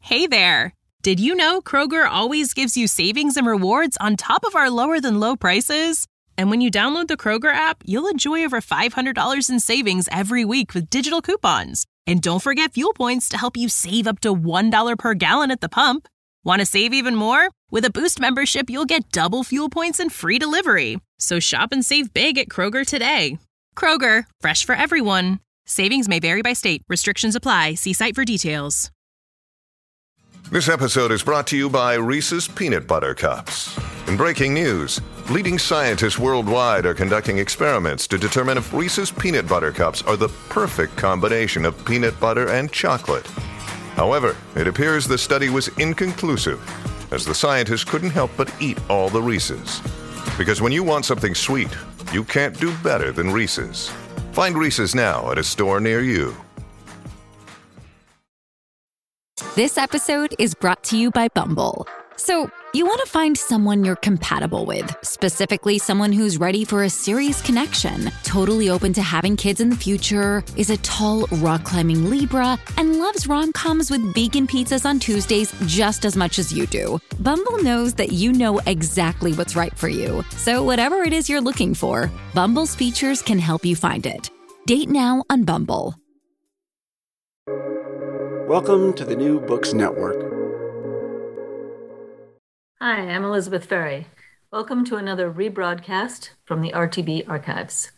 Hey there! Did you know Kroger always gives you savings and rewards on top of our lower-than-low prices? And when you download the Kroger app, you'll enjoy over $500 in savings every week with digital coupons. And don't forget fuel points to help you save up to $1 per gallon at the pump. Want to save even more? With a Boost membership, you'll get double fuel points and free delivery. So shop and save big at Kroger today. Kroger, fresh for everyone. Savings may vary by state. Restrictions apply. See site for details. This episode is brought to you by Reese's Peanut Butter Cups. In breaking news, leading scientists worldwide are conducting experiments to determine if Reese's Peanut Butter Cups are the perfect combination of peanut butter and chocolate. However, it appears the study was inconclusive, as the scientists couldn't help but eat all the Reese's. Because when you want something sweet, you can't do better than Reese's. Find Reese's now at a store near you. This episode is brought to you by Bumble. So, you want to find someone you're compatible with, specifically someone who's ready for a serious connection, totally open to having kids in the future, is a tall, rock-climbing Libra, and loves rom-coms with vegan pizzas on Tuesdays just as much as you do. Bumble knows that you know exactly what's right for you. So whatever it is you're looking for, Bumble's features can help you find it. Date now on Bumble. Welcome to the New Books Network. Hi, I'm Elizabeth Ferry. Welcome to another rebroadcast from the RTB archives.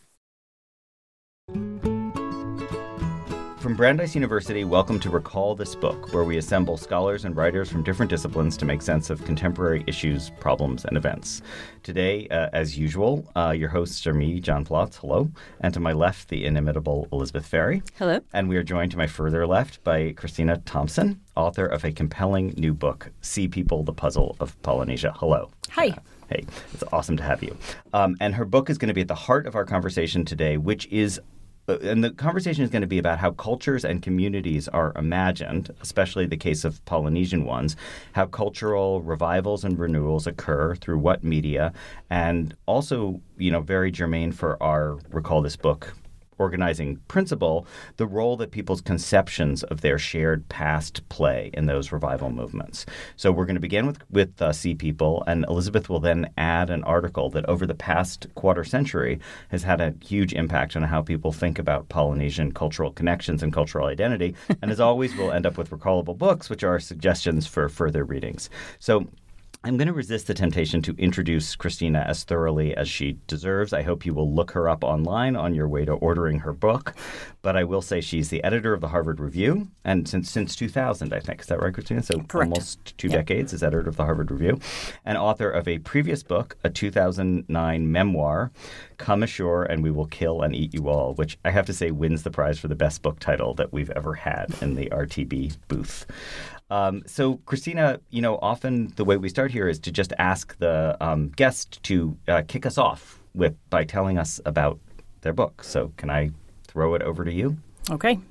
From Brandeis University, welcome to Recall This Book, where we assemble scholars and writers from different disciplines to make sense of contemporary issues, problems, and events. Today, as usual, your hosts are me, John Plotz, hello, and to my left, the inimitable Elizabeth Ferry. Hello. And we are joined to my further left by Christina Thompson, author of a compelling new book, Sea People, The Puzzle of Polynesia. Hello. Hi. Hey, it's awesome to have you. And her book is going to be at the heart of our conversation today, which is and the conversation is going to be about how cultures and communities are imagined, especially the case of Polynesian ones, how cultural revivals and renewals occur through what media, and also, very germane for our Recall This Book organizing principle, the role that people's conceptions of their shared past play in those revival movements. So we're going to begin with Sea People, and Elizabeth will then add an article that over the past quarter century has had a huge impact on how people think about Polynesian cultural connections and cultural identity. And as always, we'll end up with recallable books, which are suggestions for further readings. So I'm going to resist the temptation to introduce Christina as thoroughly as she deserves. I hope you will look her up online on your way to ordering her book. But I will say she's the editor of the Harvard Review, and since 2000, I think. Is that right, Christina? So correct. Almost two decades as editor of the Harvard Review, and author of a previous book, a 2009 memoir, Come Ashore and We Will Kill and Eat You All, which I have to say wins the prize for the best book title that we've ever had in the RTB booth. So, Christina, often the way we start here is to just ask the guest to kick us off by telling us about their book. So can I throw it over to you? Okay.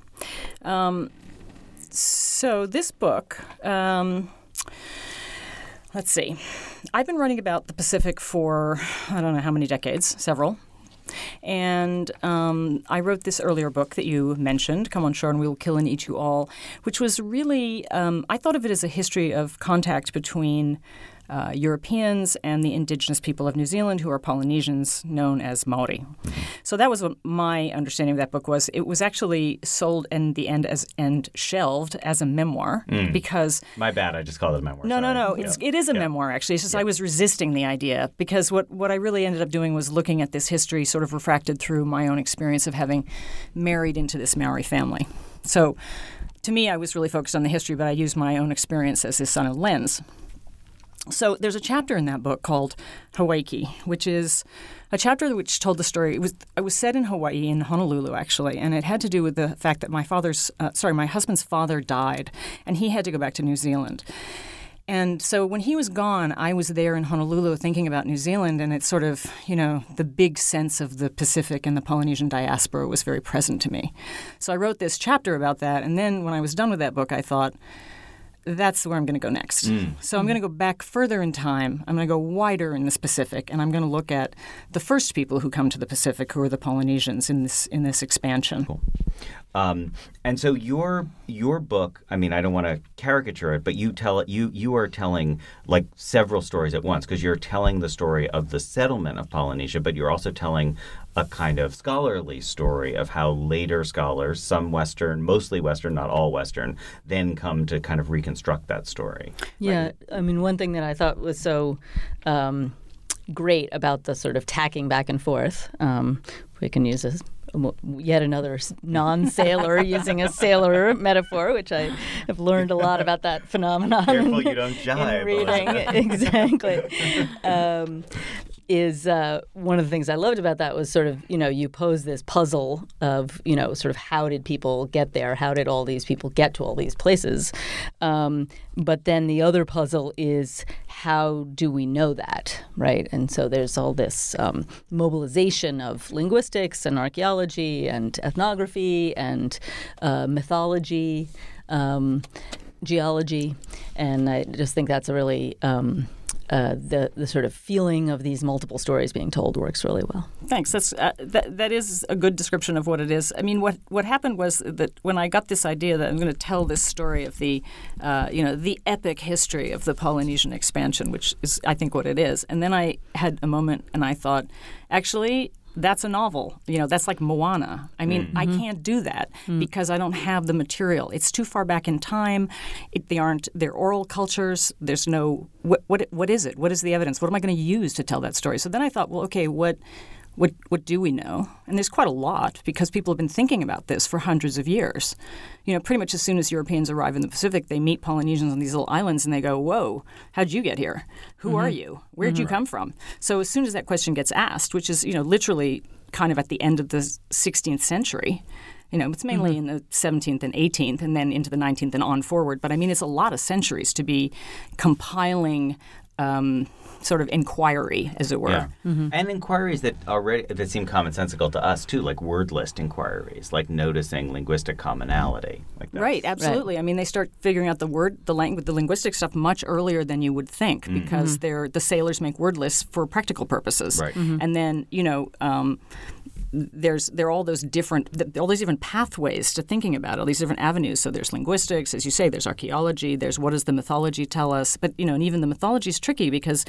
So this book, let's see. I've been writing about the Pacific for, I don't know how many decades, several. And I wrote this earlier book that you mentioned, Come on Shore and We Will Kill and Eat You All, which was really, I thought of it as a history of contact between Europeans and the indigenous people of New Zealand, who are Polynesians, known as Maori. So that was what my understanding of that book was. It was actually sold in the end and shelved as a memoir because... My bad. I just called it a memoir. No. It is a memoir, actually. It's just I was resisting the idea because what I really ended up doing was looking at this history sort of refracted through my own experience of having married into this Maori family. So to me, I was really focused on the history, but I used my own experience as this kind of lens. So there's a chapter in that book called Hawaii, which is a chapter which told the story. It was set in Hawaii, in Honolulu, actually, and it had to do with the fact that my husband's father died, and he had to go back to New Zealand. And so when he was gone, I was there in Honolulu thinking about New Zealand, and it's sort of, the big sense of the Pacific and the Polynesian diaspora was very present to me. So I wrote this chapter about that, and then when I was done with that book, I thought, that's where I'm going to go next. So I'm going to go back further in time. I'm going to go wider in the Pacific, and I'm going to look at the first people who come to the Pacific, who are the Polynesians in this expansion. Cool. And so your book, I mean, I don't want to caricature it, but you are telling like several stories at once, because you're telling the story of the settlement of Polynesia, but you're also telling a kind of scholarly story of how later scholars, some Western, mostly Western, not all Western, then come to kind of reconstruct that story. Yeah, right? I mean, one thing that I thought was so great about the sort of tacking back and forth, we can use this. Yet another non-sailor using a sailor metaphor, which I have learned a lot about that phenomenon. Careful you don't jive. In reading, exactly. Is one of the things I loved about that was sort of, you pose this puzzle of, sort of how did people get there? How did all these people get to all these places? But then the other puzzle is how do we know that, right? And so there's all this mobilization of linguistics and archaeology and ethnography and mythology, geology, and I just think that's a really the sort of feeling of these multiple stories being told works really well. Thanks. That is a good description of what it is. I mean, what happened was that when I got this idea that I'm going to tell this story of the epic history of the Polynesian expansion, which is I think what it is, and then I had a moment and I thought, actually, that's a novel. That's like Moana. I mean, I can't do that because I don't have the material. It's too far back in time. They're oral cultures. There's no what is it? What is the evidence? What am I going to use to tell that story? So then I thought, well, okay, what do we know? And there's quite a lot because people have been thinking about this for hundreds of years. Pretty much as soon as Europeans arrive in the Pacific, they meet Polynesians on these little islands and they go, whoa, how'd you get here? Who are you? Where'd you come from? So as soon as that question gets asked, which is, literally kind of at the end of the 16th century, it's mainly in the 17th and 18th and then into the 19th and on forward. But I mean, it's a lot of centuries to be compiling sort of inquiry, as it were. Yeah. And inquiries that seem commonsensical to us, too, like word list inquiries, like noticing linguistic commonality. Right, absolutely. Right. I mean, they start figuring out the linguistic stuff much earlier than you would think because the sailors make word lists for practical purposes. Right. And then, there are all these different pathways to thinking about it, all these different avenues. So there's linguistics, as you say, there's archaeology, there's what does the mythology tell us. But, and even the mythology is tricky because,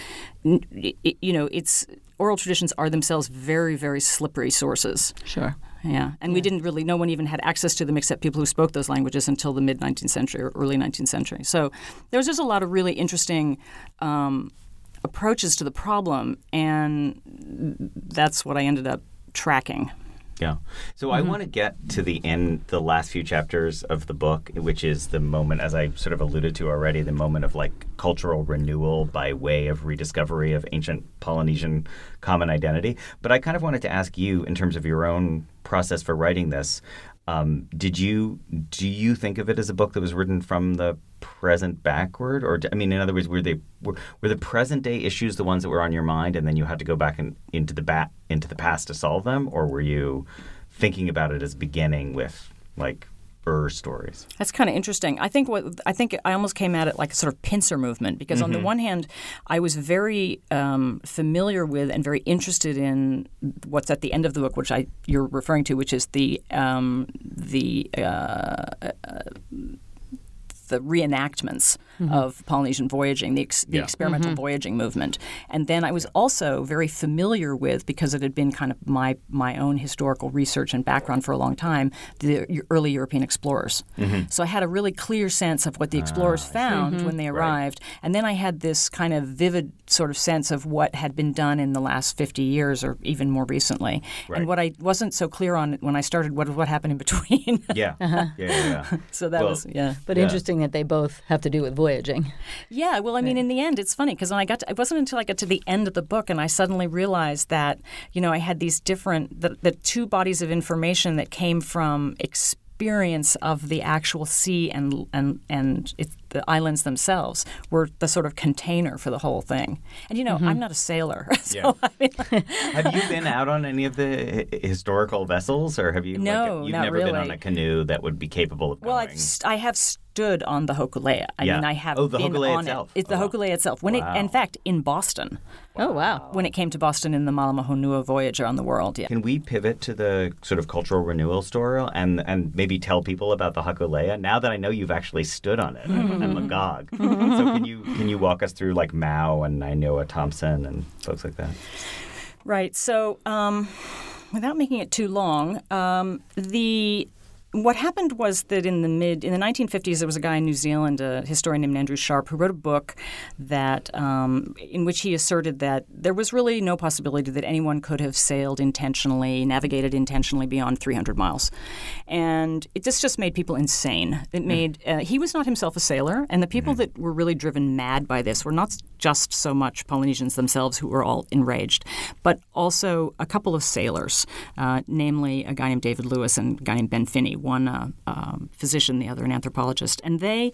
it's oral traditions are themselves very, very slippery sources. Sure. Yeah. And no one even had access to them except people who spoke those languages until the mid-19th century or early 19th century. So there was just a lot of really interesting approaches to the problem, and that's what I ended up tracking. Yeah. So I want to get to the last few chapters of the book, which is the moment, as I sort of alluded to already, the moment of like cultural renewal by way of rediscovery of ancient Polynesian common identity. But I kind of wanted to ask you, in terms of your own process for writing this, do you think of it as a book that was written from the present backward, or in other words, were the present day issues the ones that were on your mind, and then you had to go back into the past to solve them, or were you thinking about it as beginning with like stories? That's kind of interesting. I think I almost came at it like a sort of pincer movement because on the one hand, I was very familiar with and very interested in what's at the end of the book, which you're referring to, which is the reenactments of Polynesian voyaging, the experimental voyaging movement. And then I was also very familiar with, because it had been kind of my own historical research and background for a long time, the early European explorers. So I had a really clear sense of what the explorers found when they arrived. Right. And then I had this kind of vivid sort of sense of what had been done in the last 50 years or even more recently. Right. And what I wasn't so clear on when I started, what happened in between. So that was. But interesting that they both have to do with voyaging. Yeah, well, I mean, in the end, it's funny because it wasn't until I got to the end of the book and I suddenly realized that, I had these different, the two bodies of information that came from experience of the actual sea and the islands themselves were the sort of container for the whole thing. And, I'm not a sailor. So Have you been out on any of the historical vessels, or have you? No, you've not never really. been on a canoe that would be capable of going? Well, I have stood stood on the Hokulea. I mean, I have the been Hokulea on itself. it. It's the Hokulea itself. When in fact, in Boston. Oh, wow. When it came to Boston in the Malamaho'nua voyage around the world, yeah. Can we pivot to the sort of cultural renewal story and maybe tell people about the Hokulea? Now that I know you've actually stood on it at Magog. So can you walk us through like Mao and Nainoa Thompson and folks like that? Right. So without making it too long, what happened was that in the 1950s, there was a guy in New Zealand, a historian named Andrew Sharp, who wrote a book that in which he asserted that there was really no possibility that anyone could have sailed intentionally, navigated intentionally beyond 300 miles. And this just made people insane. It made he was not himself a sailor, and the people that were really driven mad by this were not just so much Polynesians themselves who were all enraged, but also a couple of sailors, namely a guy named David Lewis and a guy named Ben Finney, one a physician, the other an anthropologist. And they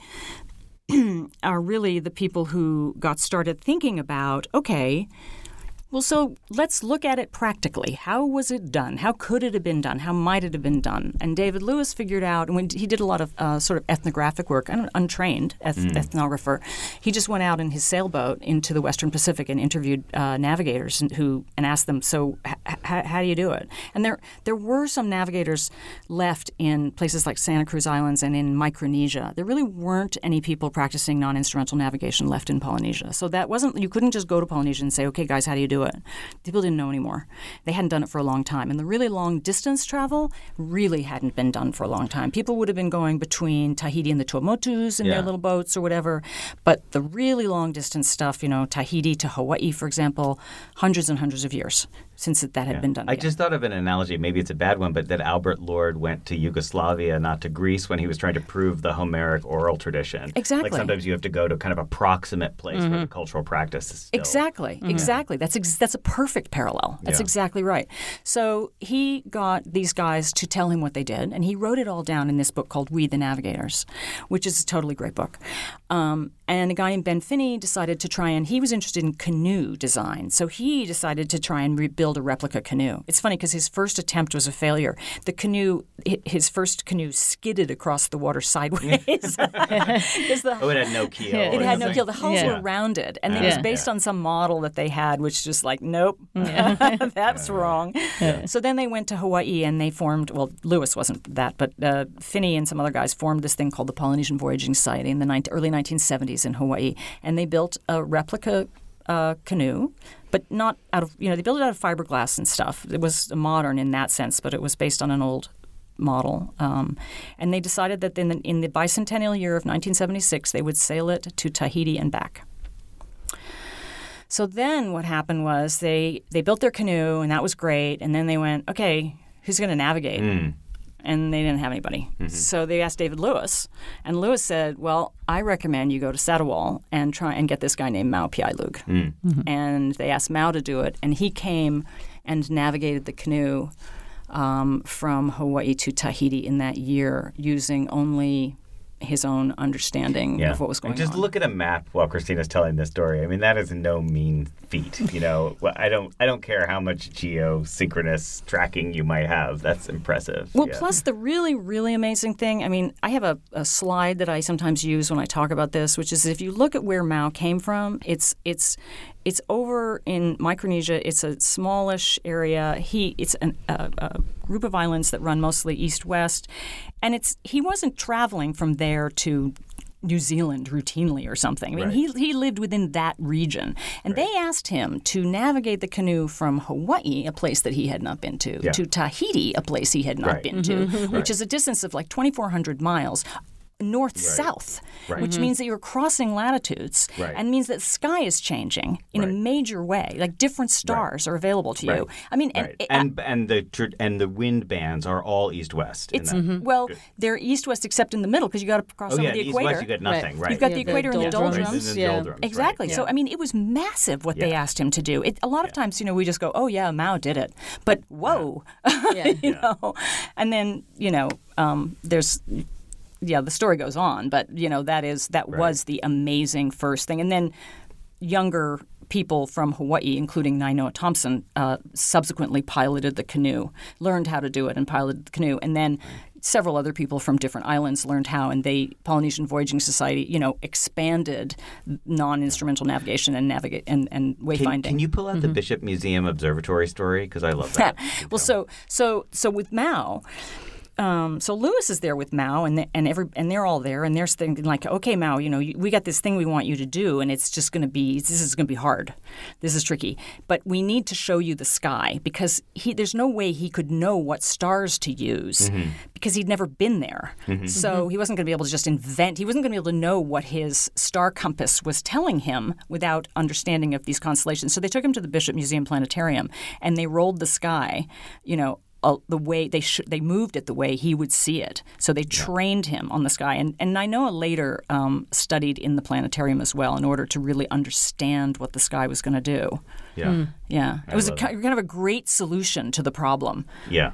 are really the people who got started thinking about, okay, well, so let's look at it practically. How was it done? How could it have been done? How might it have been done? And David Lewis figured out, and when he did a lot of sort of ethnographic work, an untrained ethnographer, he just went out in his sailboat into the Western Pacific and interviewed navigators and asked them, so how do you do it? And there were some navigators left in places like Santa Cruz Islands and in Micronesia. There really weren't any people practicing non-instrumental navigation left in Polynesia. So that wasn't, you couldn't just go to Polynesia and say, okay, guys, how do you do it? People didn't know anymore. They hadn't done it for a long time. And the really long distance travel really hadn't been done for a long time. People would have been going between Tahiti and the Tuamotus in their little boats or whatever. But the really long distance stuff, Tahiti to Hawaii, for example, hundreds and hundreds of years since that had been done. I just thought of an analogy, maybe it's a bad one, but that Albert Lord went to Yugoslavia, not to Greece, when he was trying to prove the Homeric oral tradition. Exactly. Like sometimes you have to go to kind of a proximate place where the cultural practice is still. Exactly. That's a perfect parallel. That's exactly right. So he got these guys to tell him what they did, and he wrote it all down in this book called We the Navigators, which is a totally great book. And a guy named Ben Finney decided to try and he was interested in canoe design. So he decided to try and rebuild a replica canoe. It's funny because his first attempt was a failure. The canoe, his first canoe skidded across the water sideways. It had no keel. It had no keel. The hulls were rounded. And it was based on some model that they had, which just like, nope, that's wrong. Yeah. So then they went to Hawaii and they formed, well, Lewis wasn't that, but Finney and some other guys formed this thing called the Polynesian Voyaging Society in the early 1970s in Hawaii. And they built a replica canoe, but not out of, they built it out of fiberglass and stuff. It was modern in that sense, but it was based on an old model. And they decided that in the bicentennial year of 1976, they would sail it to Tahiti and back. So then what happened was they built their canoe, and that was great. And then they went, okay, who's going to navigate? And they didn't have anybody. Mm-hmm. So they asked David Lewis, and Lewis said, well, I recommend you go to Satawal and try and get this guy named Mau Piai Lug. Mm-hmm. And they asked Mau to do it, and he came and navigated the canoe from Hawaii to Tahiti in that year using only his own understanding of what was going on. Just look at a map while Christina's telling this story. I mean, that is no mean feat. I don't care how much geosynchronous tracking you might have. That's impressive. Well, plus the really, really amazing thing, I mean, I have a slide that I sometimes use when I talk about this, which is if you look at where Mau came from, it's over in Micronesia. It's a smallish area. It's a group of islands that run mostly east-west. And he wasn't traveling from there to New Zealand routinely or something. I mean, he lived within that region. And they asked him to navigate the canoe from Hawaii, a place that he had not been to Tahiti, a place he had not been to, which is a distance of like 2,400 miles. North-south, which means that you're crossing latitudes and means that the sky is changing in a major way. Like different stars are available to you. I mean, and the wind bands are all east-west. Well, they're east-west except in the middle because you got to cross over the equator. East-west, you got nothing. Right. You've got the equator and the doldrums. Exactly. Right. So I mean, it was massive what they asked him to do. A lot of times, we just go, "Oh yeah, Mau did it," but whoa, and then there's. Yeah, the story goes on, but that was the amazing first thing. And then younger people from Hawaii, including Nainoa Thompson, subsequently piloted the canoe, learned how to do it and piloted the canoe. And then several other people from different islands learned how, and Polynesian Voyaging Society, expanded non-instrumental navigation and wayfinding. Can you pull out the Bishop Museum Observatory story? Because I love that. Well, so with Mao. So Lewis is there with Mao, and they're all there, and they're thinking like, okay, Mao, we got this thing we want you to do, and this is going to be hard, this is tricky, but we need to show you the sky because there's no way he could know what stars to use because he'd never been there. So he wasn't going to be able to just invent. He wasn't going to be able to know what his star compass was telling him without understanding of these constellations. So they took him to the Bishop Museum Planetarium, and they rolled the sky, the way they moved it the way he would see it. So they trained him on the sky. And Nainoa later studied in the planetarium as well in order to really understand what the sky was going to do. Yeah. Yeah. It was kind of a great solution to the problem. Yeah.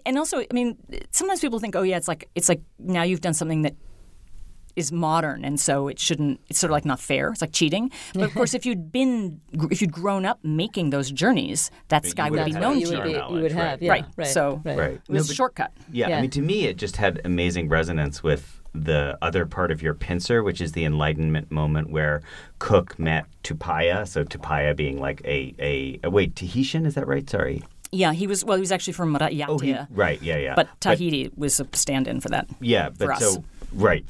Sometimes people think, oh, yeah, it's like now you've done something that is modern, and so it's sort of like not fair. It's like cheating. But of course, if you'd grown up making those journeys, that sky would be known to you. You would have, right. So right. It was a shortcut. Yeah, I mean, to me, it just had amazing resonance with the other part of your pincer, which is the Enlightenment moment where Cook met Tupaya. So Tupaya being like a Tahitian, is that right? Sorry. Yeah, he was actually from Mara'iatia. Right, yeah. But Tahiti was a stand-in for that. Yeah, but for us. Right.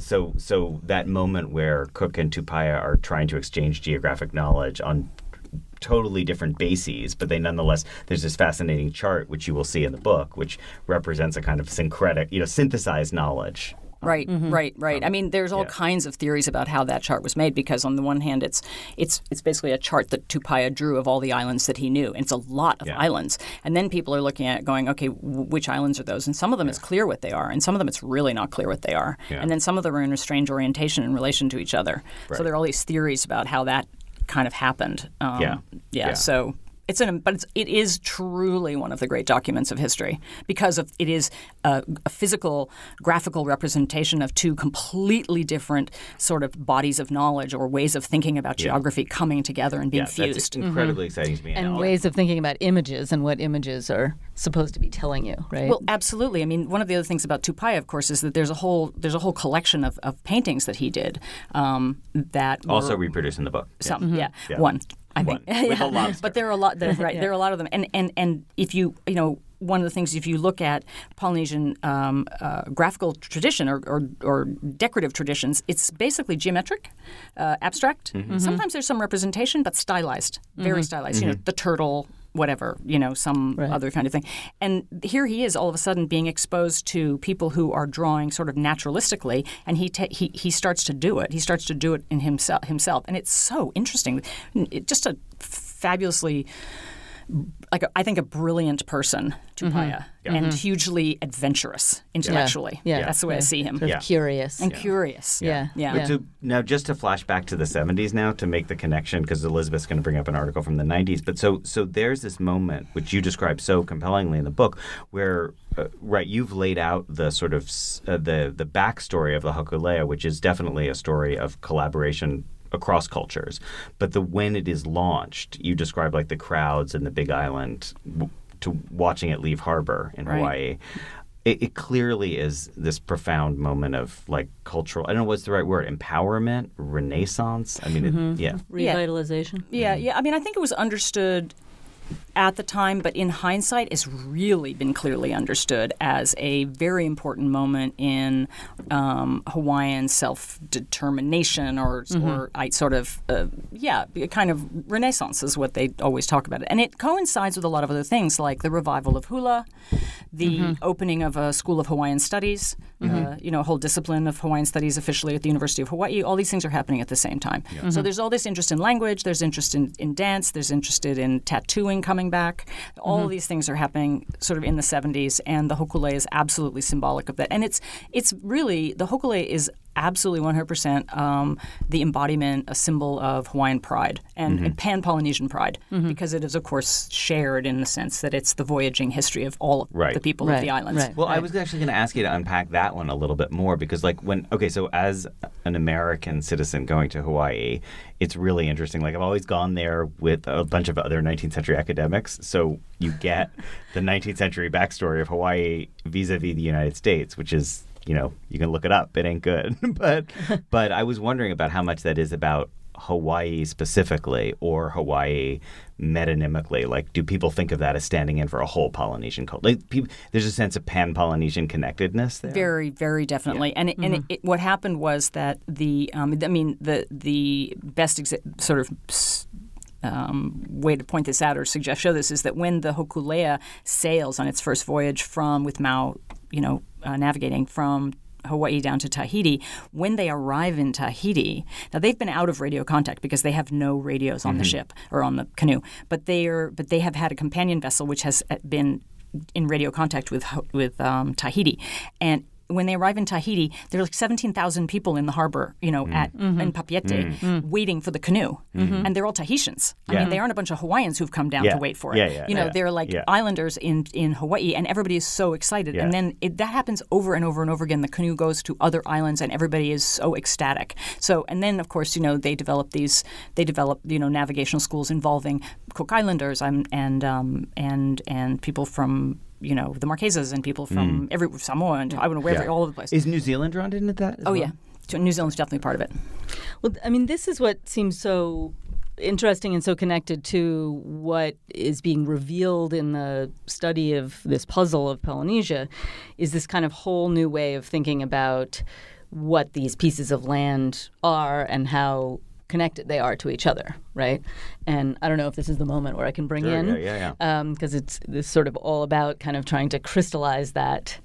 So that moment where Cook and Tupaya are trying to exchange geographic knowledge on totally different bases, but they nonetheless, there's this fascinating chart, which you will see in the book, which represents a kind of syncretic, synthesized knowledge. Right. I mean, there's all kinds of theories about how that chart was made because on the one hand, it's basically a chart that Tupaya drew of all the islands that he knew, and it's a lot of islands. And then people are looking at it going, okay, which islands are those? And some of them it's clear what they are, and some of them it's really not clear what they are. Yeah. And then some of them are in a strange orientation in relation to each other. Right. So there are all these theories about how that kind of happened. So. It is truly one of the great documents of history because it is a physical, graphical representation of two completely different sort of bodies of knowledge or ways of thinking about geography coming together and being fused. That's incredibly exciting to me. And ways of thinking about images and what images are supposed to be telling you, right? Well, absolutely. I mean, one of the other things about Tupaya, of course, is that there's a whole collection of paintings that he did that also reproduced in the book. One. I think. With a lobster. But there are a lot. There are a lot of them. And if you one of the things, if you look at Polynesian graphical tradition or decorative traditions, it's basically geometric, abstract. Mm-hmm. Sometimes there's some representation, but stylized, very stylized. Mm-hmm. The turtle, whatever, some other kind of thing. And here he is all of a sudden being exposed to people who are drawing sort of naturalistically, and he starts to do it. He starts to do it in himself. And it's so interesting. Just a fabulously, I think, a brilliant person, Tupaya, and hugely adventurous intellectually. Yeah. That's the way I see him. Sort of curious. And curious. Yeah. But now, just to flash back to the 70s now to make the connection, because Elizabeth's going to bring up an article from the 90s. But so there's this moment, which you describe so compellingly in the book, where, you've laid out the sort of the backstory of the Hokulea, which is definitely a story of collaboration across cultures. But when it is launched, you describe like the crowds in the Big Island to watching it leave harbor in Hawaii. It clearly is this profound moment of like cultural, I don't know what's the right word, empowerment, renaissance. I mean, Revitalization. Yeah. I mean, I think it was understood at the time, but in hindsight, it's really been clearly understood as a very important moment in Hawaiian self-determination or sort of, kind of renaissance is what they always talk about it. And it coincides with a lot of other things like the revival of hula, the opening of a School of Hawaiian Studies, a whole discipline of Hawaiian Studies officially at the University of Hawaii. All these things are happening at the same time. Yeah. So there's all this interest in language, there's interest in dance, there's interest in tattooing coming back. All of these things are happening sort of in the 70s, and the Hokulea is absolutely symbolic of that. And it's really, the Hokulea is absolutely 100% the embodiment, a symbol of Hawaiian pride and pan-Polynesian pride, because it is, of course, shared in the sense that it's the voyaging history of all of the people of the islands. Right. Well, I was actually going to ask you to unpack that one a little bit more because, so as an American citizen going to Hawaii, it's really interesting. Like, I've always gone there with a bunch of other 19th century academics, so you get the 19th century backstory of Hawaii vis-a-vis the United States, which is, you can look it up. It ain't good. But I was wondering about how much that is about Hawaii specifically or Hawaii metonymically. Like, do people think of that as standing in for a whole Polynesian culture? There's a sense of pan-Polynesian connectedness there. Very, very definitely. Yeah. And what happened was that the best sort of way to point this out or show this is that when the Hokulea sails on its first voyage with Mao, navigating from Hawaii down to Tahiti, when they arrive in Tahiti, now they've been out of radio contact because they have no radios on the ship or on the canoe, but they have had a companion vessel which has been in radio contact with Tahiti. And when they arrive in Tahiti, there are like 17,000 people in the harbor, in Papeete, waiting for the canoe. And they're all Tahitians. I mean, they aren't a bunch of Hawaiians who've come down to wait for it. They're like islanders in Hawaii, and everybody is so excited. And then that happens over and over and over again. The canoe goes to other islands, and everybody is so ecstatic. So, and then, of course, they develop navigational schools involving Cook Islanders and people from the Marquesas and people from Samoa and wherever, all over the place. Is New Zealand drawn into that as well? Yeah. New Zealand's definitely part of it. Well, I mean, this is what seems so interesting and so connected to what is being revealed in the study of this puzzle of Polynesia, is this kind of whole new way of thinking about what these pieces of land are and how connected they are to each other, right? And I don't know if this is the moment where I can bring in, because it's sort of all about kind of trying to crystallize that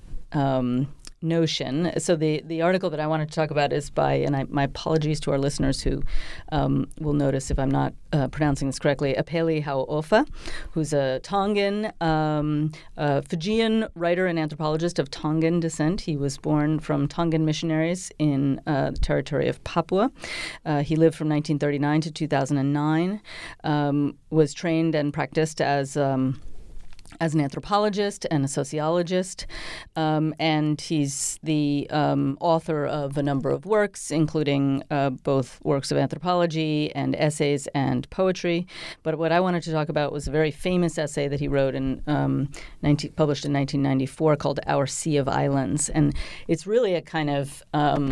notion. So the article that I wanted to talk about is by, and my apologies to our listeners who will notice if I'm not pronouncing this correctly, Apeli Hau'ofa, who's a Tongan, Fijian writer and anthropologist of Tongan descent. He was born from Tongan missionaries in the territory of Papua. He lived from 1939 to 2009, was trained and practiced as an anthropologist and a sociologist, and he's the author of a number of works, including both works of anthropology and essays and poetry. But what I wanted to talk about was a very famous essay that he wrote published in 1994 called Our Sea of Islands. And it's really a kind of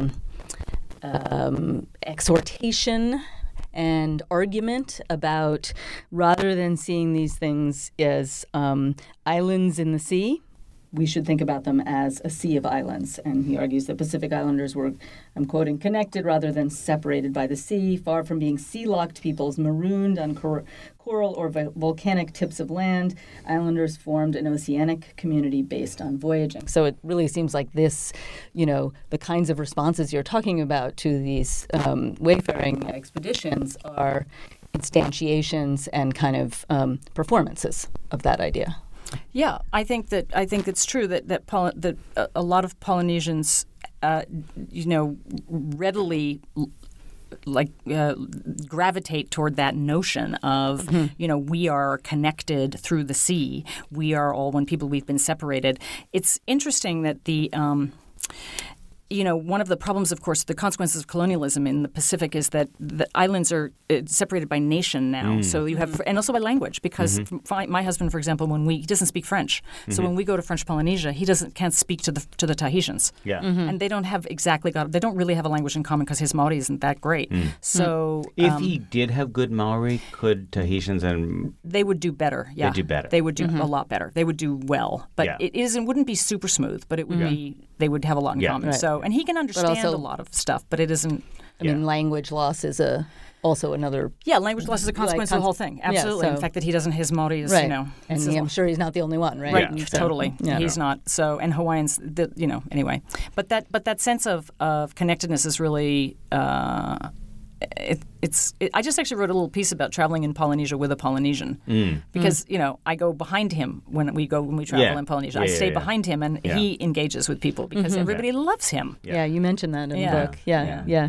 exhortation and argument about, rather than seeing these things as islands in the sea, we should think about them as a sea of islands. And he argues that Pacific Islanders were, I'm quoting, connected rather than separated by the sea, far from being sea-locked peoples marooned on coral or volcanic tips of land. Islanders formed an oceanic community based on voyaging. So it really seems like this, the kinds of responses you're talking about to these wayfaring expeditions are instantiations and kind of performances of that idea. Yeah, I think it's true that a lot of Polynesians, readily gravitate toward that notion of, we are connected through the sea. We are all one people. We've been separated. It's interesting that one of the problems, of course, the consequences of colonialism in the Pacific is that the islands are separated by nation now. So you have, and also by language, because my husband, for example, he doesn't speak French. So when we go to French Polynesia, he can't speak to the Tahitians. Yeah. And they don't really have a language in common because his Maori isn't that great. So if he did have good Maori, could Tahitians and they would do better. Yeah, they'd do better. They would do a lot better. They would do well, but it wouldn't be super smooth. But it would be. They would have a lot in common. Right. So, and he can understand a lot of stuff, but it isn't. I mean, language loss is also another. Yeah, language loss is a consequence of the whole thing. Absolutely. In fact, that he doesn't, his Maori is, and I'm sure he's not the only one, right? Right. So, totally. Yeah. He's not. So, and Hawaiians, anyway. But that sense of connectedness is really. I just actually wrote a little piece about traveling in Polynesia with a Polynesian because I go behind him when we travel in Polynesia. I stay behind him, and he engages with people because everybody loves him. Yeah, you mentioned that in the book. Yeah.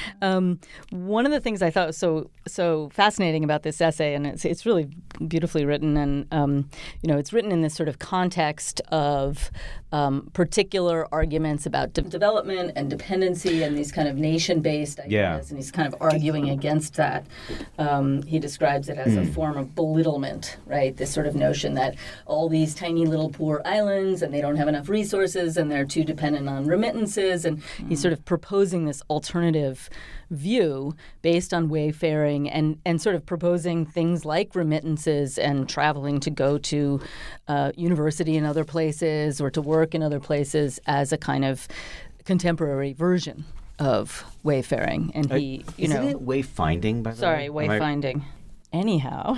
One of the things I thought was so fascinating about this essay, and it's really beautifully written, and it's written in this sort of context of particular arguments about development and dependency and these kind of nation-based ideas, and he's kind of arguing against that. He describes it as a form of belittlement, right? This sort of notion that all these tiny little poor islands and they don't have enough resources and they're too dependent on remittances, and he's sort of proposing this alternative view based on wayfaring and sort of proposing things like remittances and traveling to go to university in other places or to work in other places as a kind of contemporary version of wayfaring. And he, Isn't it wayfinding, by the way? Sorry, wayfinding. Anyhow.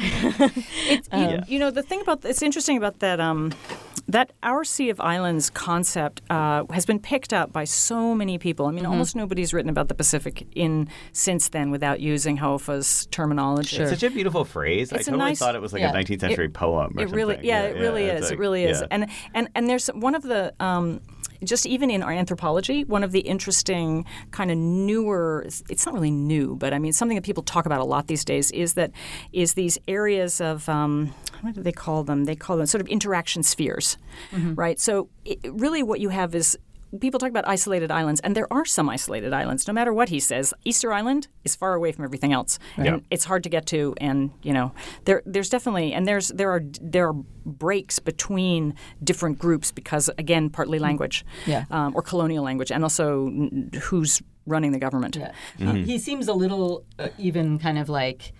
The thing about it's interesting about that that Our Sea of Islands concept has been picked up by so many people. I mean, almost nobody's written about the Pacific since then without using Hauff's terminology. It's such a beautiful phrase. I totally thought it was like a 19th century poem or something. It really is. It really is. And there's one of the just even in our anthropology, one of the interesting kind of newer, it's not really new, but I mean something that people talk about a lot these days is these areas of, what do they call them? They call them sort of interaction spheres, right? So really what you have is people talk about isolated islands, and there are some isolated islands. No matter what he says, Easter Island is far away from everything else, and it's hard to get to. And there's definitely there are breaks between different groups because again, partly language, or colonial language, and also who's running the government. Yeah. He seems a little even kind of like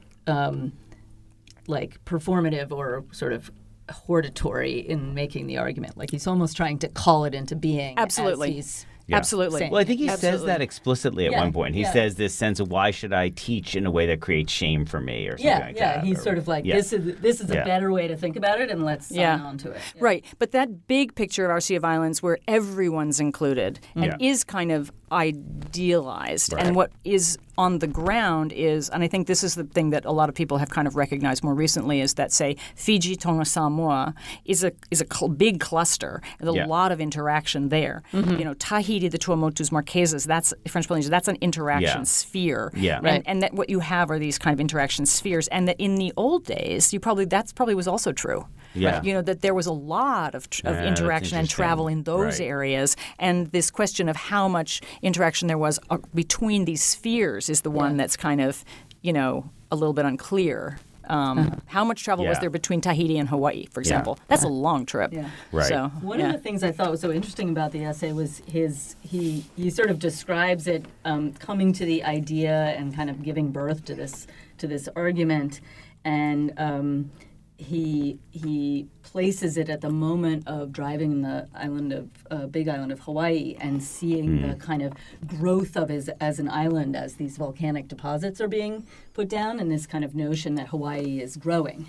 performative or sort of hortatory in making the argument. Like he's almost trying to call it into being. Absolutely. Absolutely. saying. Well, I think he says that explicitly at one point. He says this sense of why should I teach in a way that creates shame for me or something like that. He's sort of like, this is a better way to think about it, and let's sign on to it. Yeah. Right. But that big picture of Our Sea of Islands where everyone's included and is kind of idealized. Right. And what is on the ground is, and I think this is the thing that a lot of people have kind of recognized more recently, is that, say, Fiji, Tonga, Samoa is a big cluster. There's a lot of interaction there. Tahiti, the Tuamotus, Marquesas, that's French Polynesia, that's an interaction sphere. Yeah. Right. And that what you have are these kind of interaction spheres. And that in the old days, that's probably was also true. Yeah. Right? That there was a lot of interaction and travel in those areas. And this question of how much interaction there was between these spheres is the one that's kind of, a little bit unclear. How much travel was there between Tahiti and Hawaii, for example? That's a long trip. Yeah. Right. So, one of the things I thought was so interesting about the essay was he sort of describes it coming to the idea and kind of giving birth to this argument, and he places it at the moment of driving in the big island of Hawaii and seeing the kind of growth of as an island as these volcanic deposits are being put down, and this kind of notion that Hawaii is growing.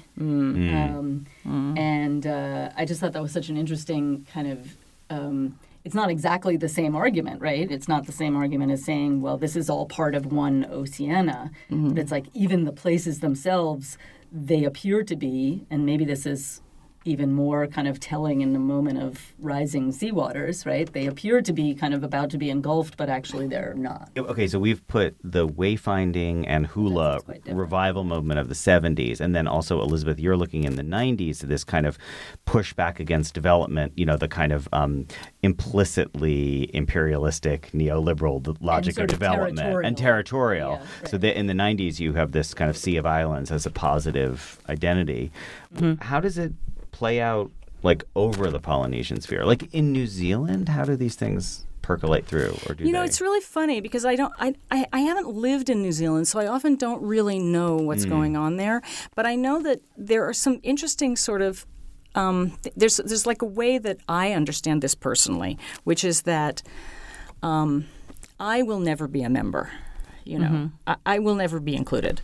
And I just thought that was such an interesting kind of it's not exactly the same argument, right? It's not the same argument as saying, well, this is all part of one Oceania. But it's like even the places themselves, they appear to be, and maybe this is even more kind of telling in the moment of rising seawaters, right? They appear to be kind of about to be engulfed, but actually they're not. Okay, so we've put the wayfinding and hula revival movement of the 70s, and then also, Elizabeth, you're looking in the 90s to this kind of pushback against development, the kind of implicitly imperialistic neoliberal logic of development and territorial. Yeah, right. So in the 90s, you have this kind of Sea of Islands as a positive identity. How does it play out over the Polynesian sphere? Like in New Zealand, how do these things percolate through, or do they? It's really funny because I haven't lived in New Zealand, so I often don't really know what's going on there. But I know that there are some interesting sort of there's like a way that I understand this personally, which is that I will never be a member. I will never be included.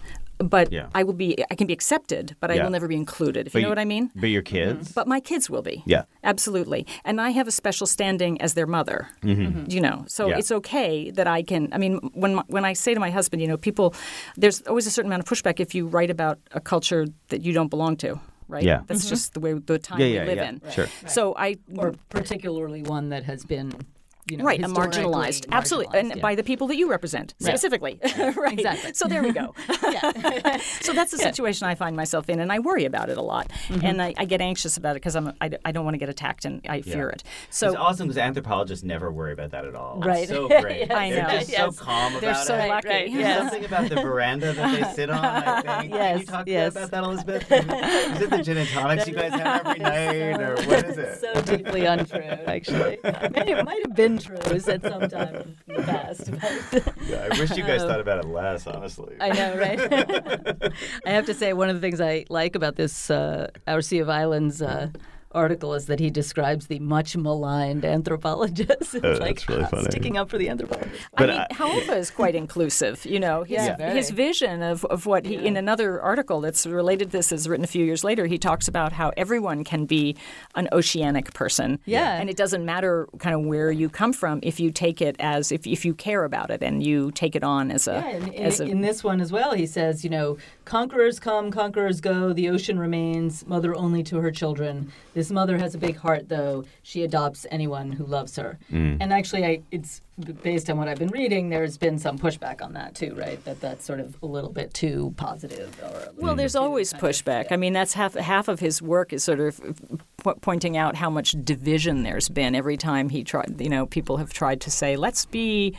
I can be accepted, but I will never be included. If you know what I mean? But your kids? But my kids will be. Yeah. Absolutely. And I have a special standing as their mother, so it's okay that I can, when I say to my husband, people, there's always a certain amount of pushback if you write about a culture that you don't belong to. Right? Yeah. That's just the way the time we live in. Right. Sure. So or particularly one that has been right, and marginalized. Absolutely. And by the people that you represent, specifically. Right. Exactly. So there we go. So that's the situation I find myself in, and I worry about it a lot. And I get anxious about it because I don't want to get attacked, and I fear it. So it's awesome because anthropologists never worry about that at all. Right. It's so great. I know. They're just so calm about They're so it. lucky. Right. There's something about the veranda that they sit on, I think. Can you talk about that, Elizabeth? Is it the gin and tonics you guys have every night, or what is it? So deeply untrue, actually. It might have been true at some time in the past. Yeah, I wish you guys thought about it less, honestly. I know, right? I have to say, one of the things I like about this Our Sea of Islands article is that he describes the much maligned anthropologist. It's that's really funny. Sticking up for the anthropologist. But Haufe is quite inclusive. His vision of what he, in another article that's related to this, is written a few years later, he talks about how everyone can be an oceanic person. Yeah. And it doesn't matter kind of where you come from if you take it as, if you care about it and you take it on as a... In this one as well, he says, conquerors come, conquerors go, the ocean remains, mother only to her children. This mother has a big heart, though. She adopts anyone who loves her. And actually, it's based on what I've been reading, there's been some pushback on that, too, right? That's sort of a little bit too positive. Well, there's always pushback. That's half of his work is sort of pointing out how much division there's been every time he tried. People have tried to say, let's be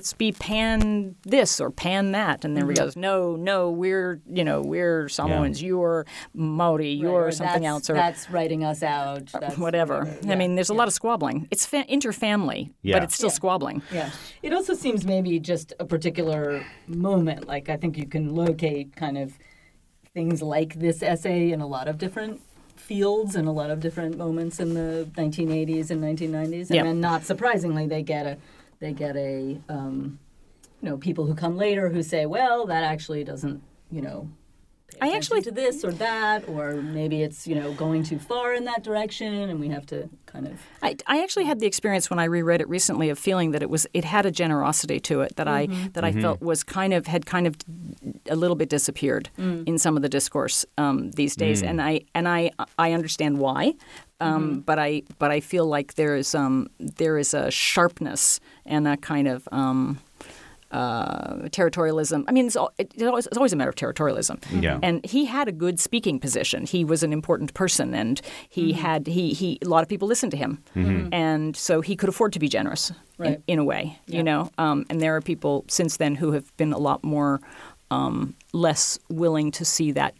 pan this or pan that, and then he goes, no, we're Samoans, you're Maori, you're something else, or that's writing us out. That's whatever. Yeah. There's a lot of squabbling. It's interfamily, but it's still squabbling. Yeah. It also seems maybe just a particular moment. Like, I think you can locate kind of things like this essay in a lot of different fields and a lot of different moments in the 1980s and 1990s. And then, not surprisingly, they get a people who come later who say, well, that actually doesn't, I actually to this or that, or maybe it's going too far in that direction, and we have to kind of. I actually had the experience when I reread it recently of feeling that it had a generosity to it that I felt was kind of a little bit disappeared in some of the discourse these days, and I understand why. But I feel like there is a sharpness and a kind of territorialism. It's always a matter of territorialism. Yeah. And he had a good speaking position. He was an important person, and he had a lot of people listened to him, and so he could afford to be generous in a way, And there are people since then who have been a lot more less willing to see that.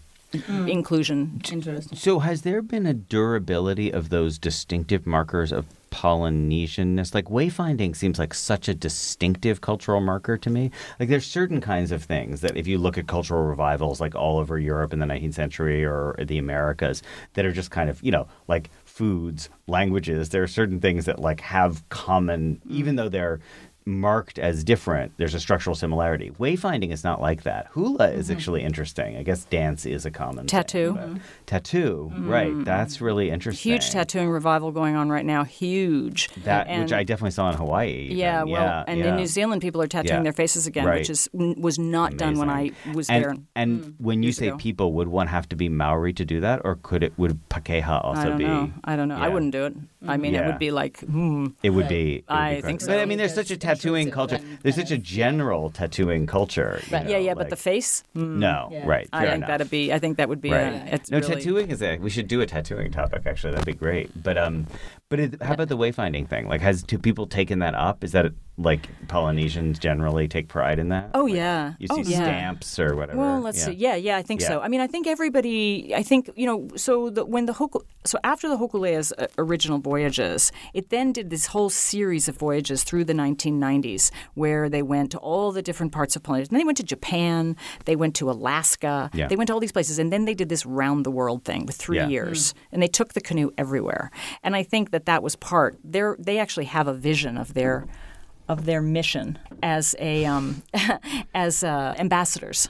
Inclusion. Interesting. So has there been a durability of those distinctive markers of Polynesianness? Like, wayfinding seems like such a distinctive cultural marker to me. Like, there's certain kinds of things that if you look at cultural revivals like all over Europe in the 19th century or the Americas that are just kind of, like foods, languages, there are certain things that like have common, even though they're marked as different, there's a structural similarity. Wayfinding is not like that. Hula is actually interesting. I guess dance is a common tattoo. Thing, tattoo, right. That's really interesting. Huge tattooing revival going on right now. Huge. Which I definitely saw in Hawaii. In New Zealand, people are tattooing their faces again, which was not done when I was there. And when you say people, would one have to be Maori to do that, or would Pakeha also be? I don't know. I wouldn't do it. It would be like, It would be. I think so. But there's such a tattooing culture. There's such a general tattooing culture. Right. But the face? No, right. I think that would be tattooing is we should do a tattooing topic, actually. That'd be great. But how about the wayfinding thing? Like, have people taken that up? Is that like Polynesians generally take pride in that? Oh, like, yeah. You see stamps or whatever. Well, let's see. Yeah, I think so. I think everybody, so after the Hokulea's original voyages, it then did this whole series of voyages through the 1990s where they went to all the different parts of Polynesia. And then they went to Japan, they went to Alaska, they went to all these places, and then they did this round the world thing with 3 years. And they took the canoe everywhere. And I think that was part. They actually have a vision of their mission as ambassadors.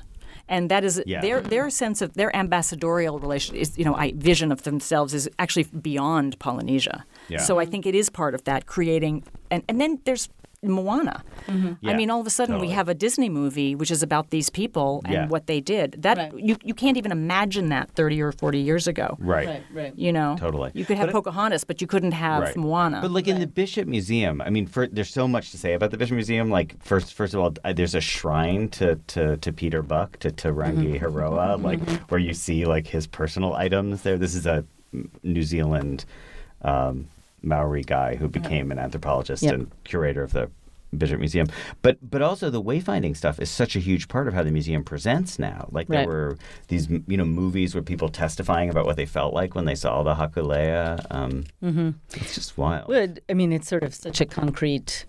And that is their sense of their ambassadorial relation is, vision of themselves is actually beyond Polynesia. Yeah. So I think it is part of that creating, and then there's Moana. Yeah, I mean, all of a sudden we have a Disney movie which is about these people and what they did. That you can't even imagine that 30 or 40 years ago. Right. Totally. You could have Pocahontas, but you couldn't have Moana. But in the Bishop Museum, I mean, there's so much to say about the Bishop Museum. Like first of all, there's a shrine to Peter Buck, to Rangi Haroa, where you see his personal items there. This is a New Zealand Maori guy who became an anthropologist and curator of the Bishop Museum. But also the wayfinding stuff is such a huge part of how the museum presents now. There were these movies with people testifying about what they felt like when they saw the Hakulea. It's just wild. Well, I mean, it's sort of such a concrete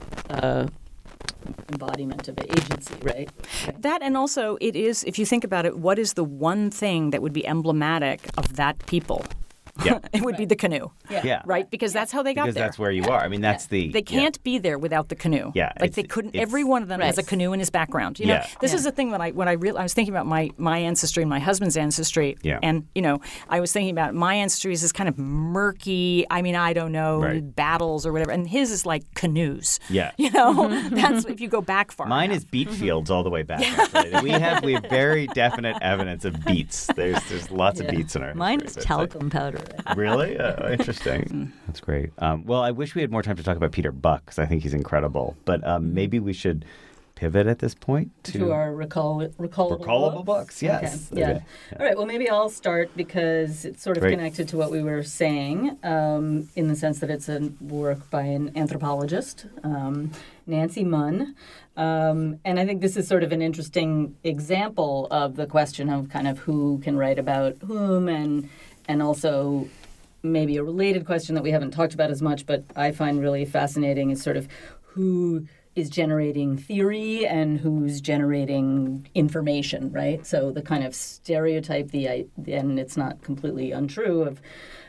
embodiment of agency, right? That, and also it is, if you think about it, what is the one thing that would be emblematic of that people? Yeah. It would be the canoe. Yeah. Right? Because that's how they got there. Because that's where you are. I mean, that's the... They can't be there without the canoe. Yeah. They couldn't... Every one of them has a canoe in his background. This is the thing that I was thinking about my ancestry and my husband's ancestry. Yeah. And, I was thinking about my ancestry is this kind of murky, I mean, I don't know, battles or whatever. And his is like canoes. Yeah. That's if you go back far Mine enough. is beet fields all the way back. Actually. We have very definite evidence of beets. There's lots of beets in our Mine history, is talcum powder. Really? Interesting. That's great. Well, I wish we had more time to talk about Peter Buck because I think he's incredible. But maybe we should pivot at this point to our recallable books. Yes. Okay. Yeah. Okay. All right. Well, maybe I'll start because it's sort of connected to what we were saying in the sense that it's a work by an anthropologist, Nancy Munn. And I think this is sort of an interesting example of the question of kind of who can write about whom and also maybe a related question that we haven't talked about as much, but I find really fascinating is sort of who is generating theory and who's generating information, right? So the kind of stereotype, and it's not completely untrue, of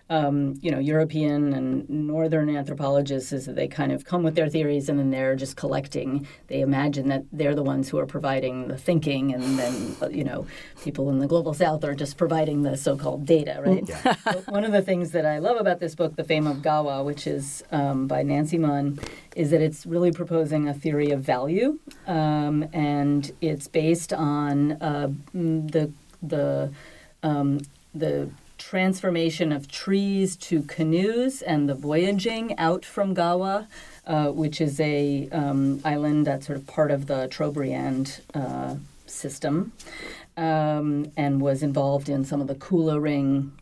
European and Northern anthropologists is that they kind of come with their theories and then they're just collecting. They imagine that they're the ones who are providing the thinking, and then, people in the global South are just providing the so-called data, right? Yeah. So one of the things that I love about this book, The Fame of Gawa, which is by Nancy Munn, is that it's really proposing a theory of value, and it's based on the transformation of trees to canoes and the voyaging out from Gawa, which is a island that's sort of part of the Trobriand system, and was involved in some of the Kula Ring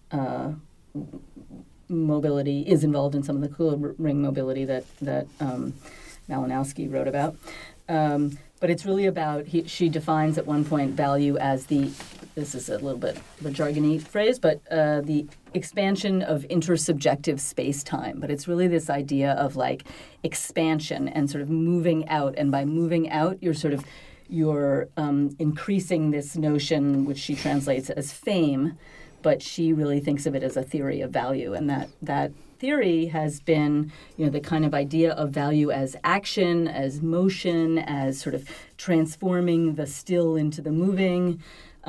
mobility, is involved in some of the Kula Ring mobility that Malinowski wrote about. But it's really about, she defines at one point value as this is a little bit of a jargony phrase, but the expansion of intersubjective space-time. But it's really this idea of expansion and sort of moving out. And by moving out, you're increasing this notion, which she translates as fame, but she really thinks of it as a theory of value. And that theory has been, the kind of idea of value as action, as motion, as sort of transforming the still into the moving,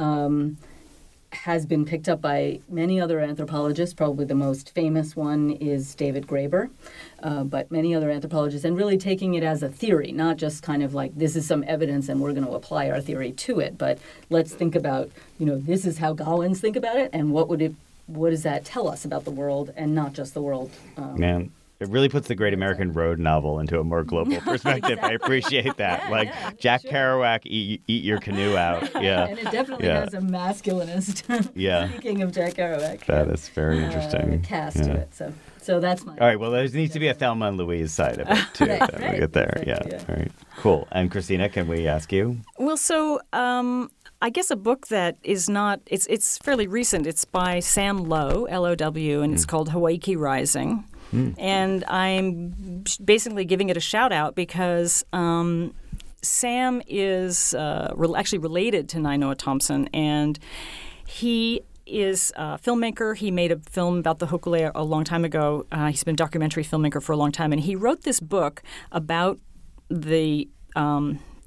has been picked up by many other anthropologists. Probably the most famous one is David Graeber, but many other anthropologists, and really taking it as a theory, not just kind of this is some evidence and we're going to apply our theory to it, but let's think about, this is how Gawans think about it, and what does that tell us about the world, and not just the world? Man, it really puts the Great American Road novel into a more global perspective. I appreciate that. Jack Kerouac, eat your canoe out. Yeah, and it definitely has a masculinist. Speaking of Jack Kerouac, that is very interesting. Cast to it. So that's my. All right. Well, there needs to be a Thelma and Louise side of it too. Right, we get there. Exactly, All right. Cool. And Christina, can we ask you? Well, so. I guess a book that is not, it's fairly recent. It's by Sam Low, L-O-W, and it's called Hawaiki Rising. And I'm basically giving it a shout out because Sam is actually related to Nainoa Thompson, and he is a filmmaker. He made a film about the Hokulea a long time ago. He's been a documentary filmmaker for a long time, and he wrote this book about the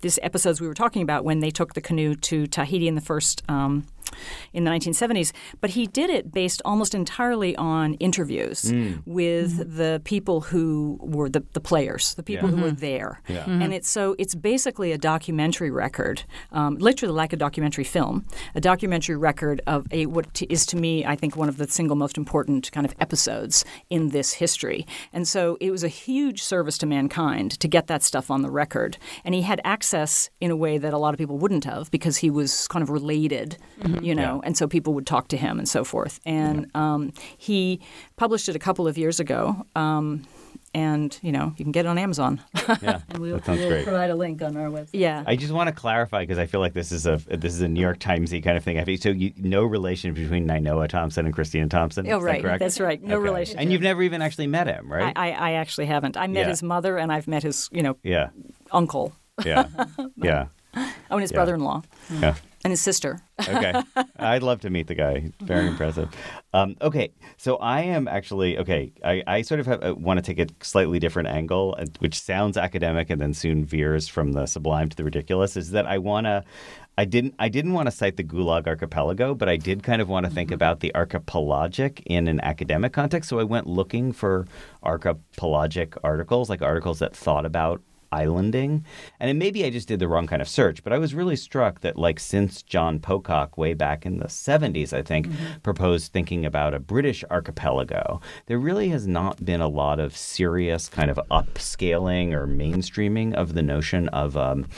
these episodes we were talking about when they took the canoe to Tahiti in the first in the 1970s, but he did it based almost entirely on interviews with the people who were the players, the people who were there. Yeah. And it's basically a documentary record, literally like a documentary film, a documentary record of what is to me, I think, one of the single most important kind of episodes in this history. And so it was a huge service to mankind to get that stuff on the record. And he had access in a way that a lot of people wouldn't have because he was kind of related, and so people would talk to him and so forth. And he published it a couple of years ago. And, you can get it on Amazon. Yeah, and we'll great. provide a link on our website. Yeah. I just want to clarify because I feel like this is a New York Timesy kind of thing. So no relation between Nainoa Thompson and Christina Thompson? Oh, is right. That correct? That's right. No relationship. And you've never even actually met him, right? I actually haven't. I met his mother and I've met his, uncle. Yeah. Yeah. Oh, and his brother-in-law. Yeah. And his sister. Okay. I'd love to meet the guy. Very impressive. Okay. So I am actually, I sort of want to take a slightly different angle, which sounds academic and then soon veers from the sublime to the ridiculous, is that I didn't want to cite the Gulag Archipelago, but I did kind of want to think about the archipelagic in an academic context. So I went looking for archipelagic articles, like articles that thought about islanding. And maybe I just did the wrong kind of search, but I was really struck that since John Pocock way back in the 70s, I think, proposed thinking about a British archipelago, there really has not been a lot of serious kind of upscaling or mainstreaming of the notion of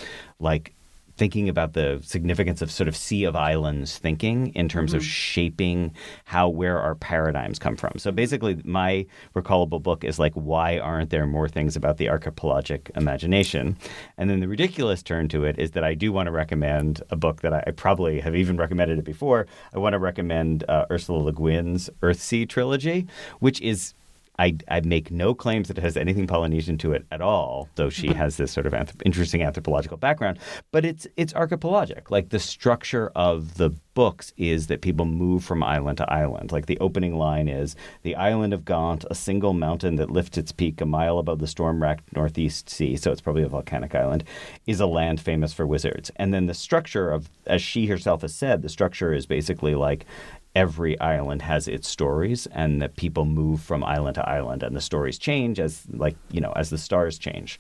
thinking about the significance of sort of Sea of Islands thinking in terms of shaping where our paradigms come from. So basically, my recallable book is why aren't there more things about the archipelagic imagination? And then the ridiculous turn to it is that I do want to recommend a book that I probably have even recommended it before. I want to recommend Ursula Le Guin's Earthsea trilogy, which is I make no claims that it has anything Polynesian to it at all, though she has this sort of interesting anthropological background. But it's archipelagic. The structure of the books is that people move from island to island. The opening line is, "The island of Gaunt, a single mountain that lifts its peak a mile above the storm-racked Northeast Sea," so it's probably a volcanic island, "is a land famous for wizards." And then the structure of, as she herself has said, the structure is basically every island has its stories, and that people move from island to island, and the stories change as the stars change.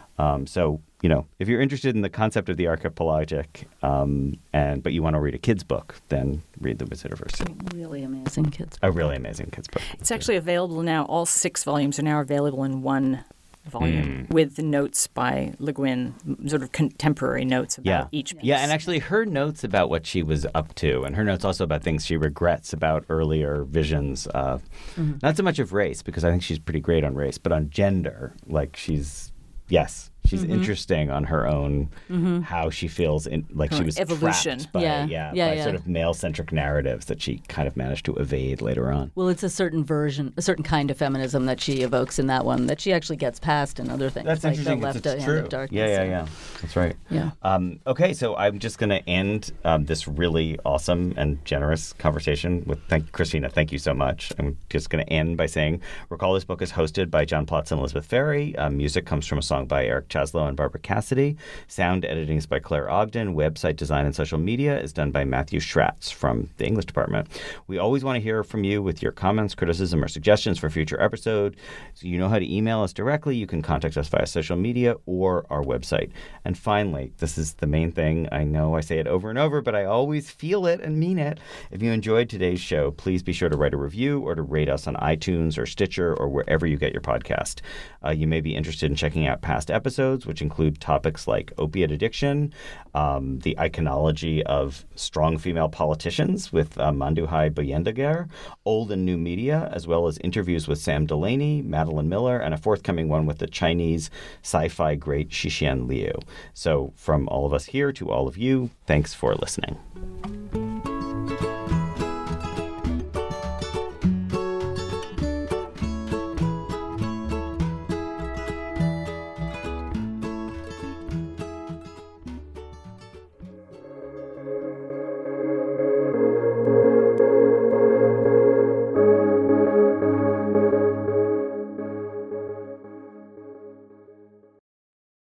So if you're interested in the concept of the archipelagic, but you want to read a kid's book, then read The Wizard of Earthsea. Really amazing kids book. A really amazing kids book. It's actually available now. All 6 volumes are now available in one volume with the notes by Le Guin, sort of contemporary notes about each piece. Yeah, and actually her notes about what she was up to, and her notes also about things she regrets about earlier visions, not so much of race, because I think she's pretty great on race, but on gender, she's interesting on her own, how she feels she was evolution. Trapped by sort of male-centric narratives that she kind of managed to evade later on. Well, it's a certain kind of feminism that she evokes in that one that she actually gets past in other things. That's interesting. The left hand of darkness. Yeah. That's right. Yeah. Okay, so I'm just going to end this really awesome and generous conversation with Christina. Thank you so much. I'm just going to end by saying Recall This Book is hosted by John Plotz and Elizabeth Ferry. Music comes from a song by Eric Chaslow and Barbara Cassidy. Sound editing is by Claire Ogden. Website design and social media is done by Matthew Schratz from the English department. We always want to hear from you with your comments, criticism, or suggestions for future episodes. So you know how to email us directly. You can contact us via social media or our website. And finally, this is the main thing. I know I say it over and over, but I always feel it and mean it. If you enjoyed today's show, please be sure to write a review or to rate us on iTunes or Stitcher or wherever you get your podcast. You may be interested in checking out past episodes, which include topics like opiate addiction, the iconology of strong female politicians with Manduhai Boyendager, old and new media, as well as interviews with Sam Delaney, Madeline Miller, and a forthcoming one with the Chinese sci-fi great Xixian Liu. So from all of us here to all of you, thanks for listening.